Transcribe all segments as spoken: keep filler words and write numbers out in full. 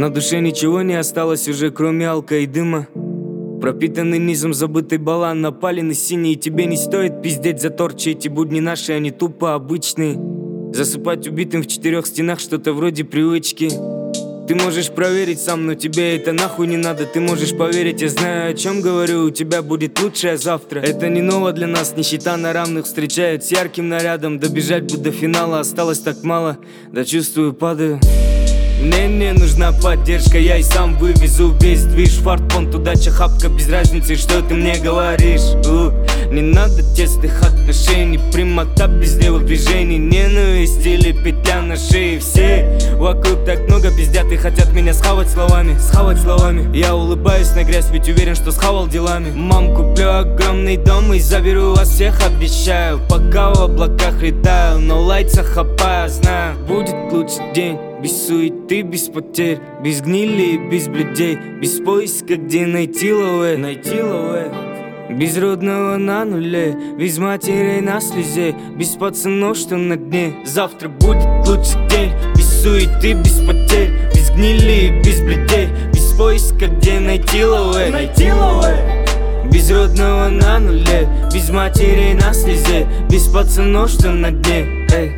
На душе ничего не осталось уже, кроме алка и дыма. Пропитанный низом забытый балан, напаленный синий. И тебе не стоит пиздеть за торчи. Эти будни наши, они тупо обычные. Засыпать убитым в четырех стенах, что-то вроде привычки. Ты можешь проверить сам, но тебе это нахуй не надо. Ты можешь поверить, я знаю, о чем говорю. У тебя будет лучшее завтра. Это не ново для нас, нищета на равных встречает с ярким нарядом. Добежать бы до финала, осталось так мало. Да чувствую, падаю. Мне не нужна поддержка, я и сам вывезу весь движ. Фартпонт, удача, хапка, без разницы, что ты мне говоришь. У, не надо тесных отношений, прямота без левых движений. Ненависть или петля на шее. Все вокруг так много пиздят и хотят меня схавать словами. Схавать словами. Я улыбаюсь на грязь, ведь уверен, что схавал делами. Мам, куплю огромный дом и заберу вас всех, обещаю. Пока в облаках летаю, но лайца хапаю, знаю. Будет лучший день. Без суеты, без потерь, без гнили и без блюдей. Без поиска, где найти лове, найти лове. Без родного на нуле, без матерей на слезе. Без пацанов, что на дне. Завтра будет лучший день. Без суеты, без потерь, без гнили и без блюдей. Без поиска, где найти лове, найти лове. Без родного на нуле, без матерей на слезе. Без пацанов, что на дне. Эй.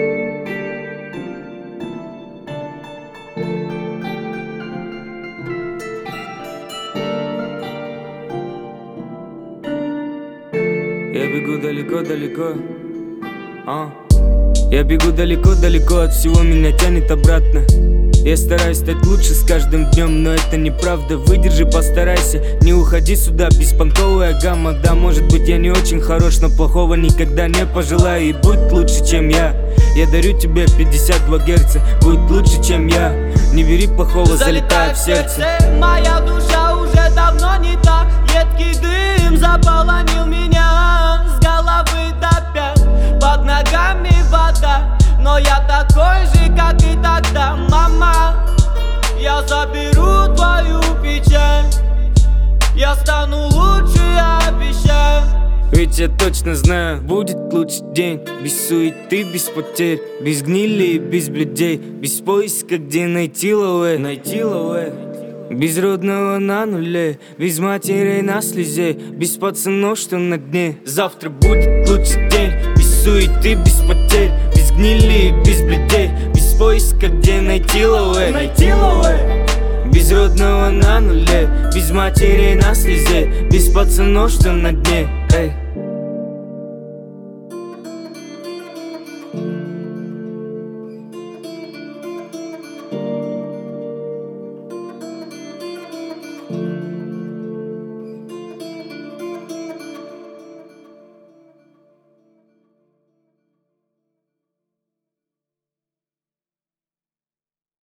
Я бегу далеко-далеко, а. Я бегу далеко-далеко, от всего меня тянет обратно. Я стараюсь стать лучше с каждым днем, но это неправда. Выдержи, постарайся, не уходи сюда. Беспонтовая гамма, да, может быть я не очень хорош, но плохого никогда не пожелаю. И будь лучше, чем я. Я дарю тебе пятьдесят два герца, будь лучше, чем я. Не бери плохого, залетай в сердце. Моя душа уже давно не та. Едкий дым заполонил меня с головы до пят. Под ногами вода, но я такой же, как и тогда. Мама, я заберу твою печаль. Я стану лучше, обещаю. Ведь я точно знаю, будет лучший день. Без суеты, без потерь, без гнили и без блюдей. Без поиска, где найти лове, найти лове. Без родного на нуле, без матерей на слезе. Без пацанов, что на дне. Завтра будет лучший день. Без суеты, без потерь, без гнили и без блюдей. Без поиска, где найти лове, найти лове. Без родного на нуле, без матерей на слезе. Без пацанов, что на дне.